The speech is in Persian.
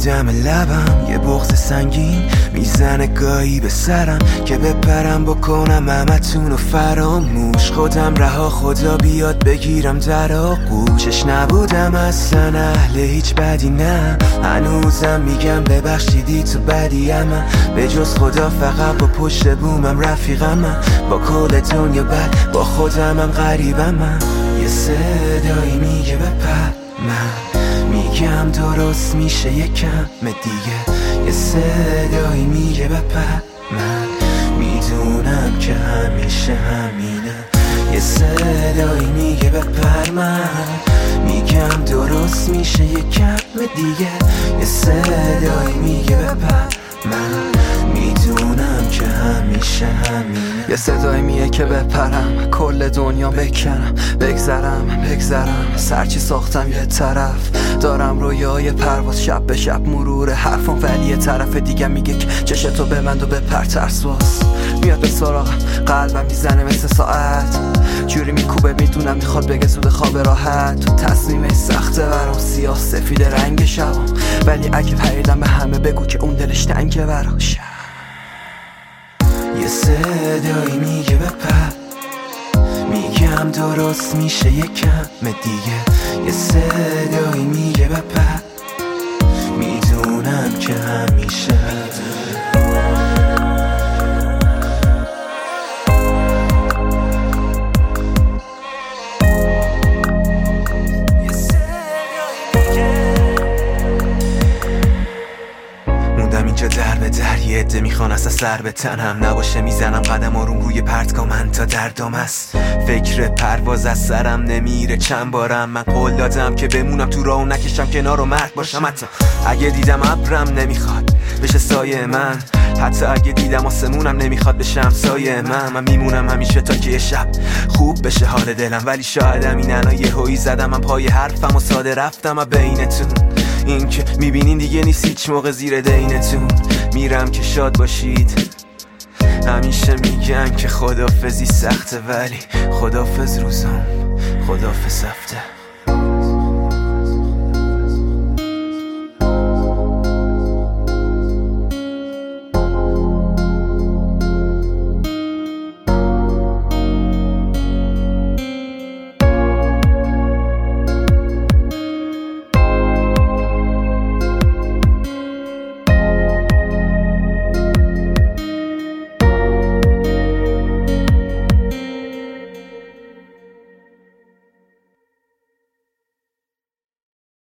دم لبم یه بغض سنگین میزنه گاهی به سرم که بپرم بکنم همتونو فراموش. خودم رها خدا بیاد بگیرم در آغوشش. نبودم اصلا اهل هیچ بدی نه، هنوزم میگم ببخشیدی تو بدیم. به جز خدا فقط با پشت بومم رفیقم، با کل دنیا بد با خودمم غریبم. یه صدایی میگه بپر، من میگم درست میشه یکم دیگه. یه صدایی میگه بپر، من میدونم که همیشه همینه. یه صدایی میگه بپر، من میگم درست میشه یکم دیگه. یه صدایی میگه بپر، من میدونم که همیشه همینه. یه صدایی میگه که بپرم، کل دنیا بکنم، بگذرم سرچی ساختم یه طرف. دارم رویای پرواز شب به شب مرور حرفم، ولی یه طرف دیگه میگه که چشتو ببند و بپر ترسواز. میاد به سراغم، قلبم میزنه مثل ساعت، جوری میکوبه میدونم میخواد بگه زود خواب راحت. تو تصمیمش سخته برام، سیاه سفید رنگ شبم، ولی اگه پریدم به همه بگو که اون دلش تنگه براش. یه صدایی میگه بپر، میگم درست میشه یکم دیگه. یه صدایی میگه بپر، میدونم که همیشه اینجا در به در. یه عده میخوان اصلا سر به تنم نباشه، میزنم قدم آروم روی پرتگاه من تا دردم است. فکر پرواز از سرم نمیره. چند بارم من قول دادم که بمونم تو راه و نکشم کنار و مرد باشم. حتی اگه دیدم ابرم نمیخواد بشه سایه من، حتی اگه دیدم آسمونم نمیخواد بشه همسایه من میمونم همیشه تا که یه شب خوب بشه حال دلم. ولی شایدم این الان یه هویی زدم من پای حرفم و ساده رفتم بینتون. این که میبینین دیگه نیست هیچ موقع زیر دینتون. میرم که شاد باشید. همیشه میگن که خدافزی سخته، ولی خدافز روزم، خدافز هفته.